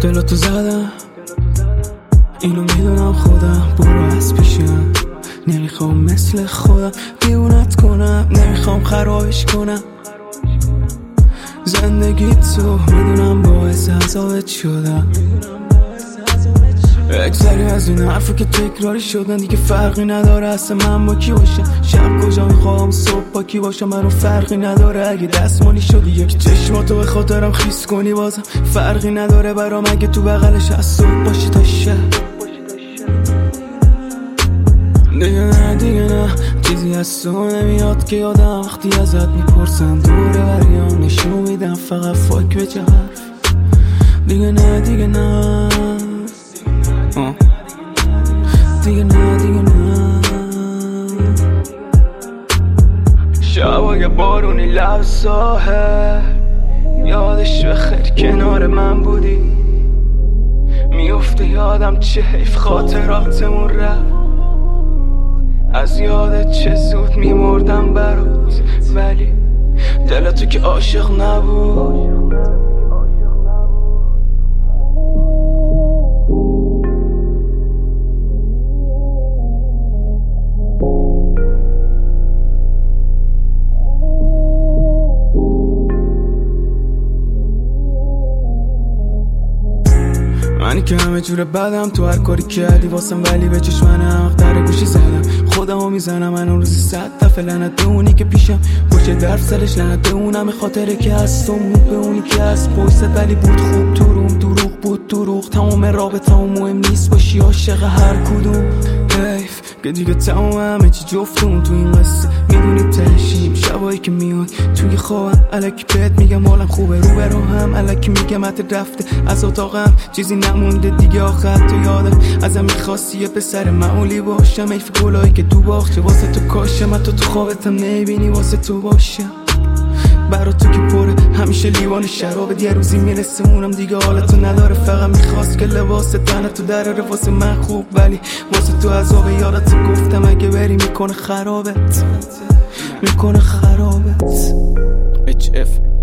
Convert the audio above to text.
دلتو زدم اینو میدونم خودم، برو از پیشم. نمیخوام مثل خودم دیونت کنم، نمیخوام خرابش کنم زندگی تو، میدونم باعث عذابت شدم. اکثری از این حرفا که تکراری شدن دیگه فرقی نداره اصلا من با کی باشم، شب کجا میخوام صبح با کی باشم، منو فرقی نداره اگه دستمالی شدی یک چشماتو به خاطرم خیس کنی بازم فرقی نداره برام اگه تو بغلش از صبح باشی تا شب. دیگه نه چیزی از تو نمیاد که یادم وقتی ازت میپرسم دوره بریام نشون میدم فقط فاک به چه حرف. دیگه نه دیگه نه شبای بارونی لب ساحل یادش بخیر کنار من بودی، میفته یادم چه حیف خاطراتمون رفت، از یادت چه زود میمردم برات ولی دلتو که عاشق نبود. منی که همه جور بدم تو هر کاری کردی واسم ولی به چشمن حق در گوشی زدم خودمو میزنم من اون روزی 100 دفعه لعنت به اونی که پیشم پشت درف سرش لعنت به اونم خاطره که از تو مود به اونی که از پشت ولی بود خوب تو روم دروغ بود دروغ تمام رابطه هم مهم نیست باشی عاشق هر کدوم حیف که دیگه تمام همه چی جفتمون تو این قصه میدونی تهشیم شبایی که میاد توی خوابم الکی بهت میگم حالم خوبه رو برو هم الکی میگم حتی رفته از اتاقم چیزی نمونده دیگه آخر تو یادم ازم میخواستی یه پسر معمولی باشم حیف گلایی که تو باخچه واسه تو کاشم حتی تو خوابتم نمیبینی واسه تو باشم برا تو که پره همیشه لیوان شرابت یه روزی میرسه اونم دیگه حالتو نداره فقط میخواست که لباس تنه تو دراره واسه من خوب ولی واسه تو عذاب یادت گفتم اگه بری میکنه خرابت HF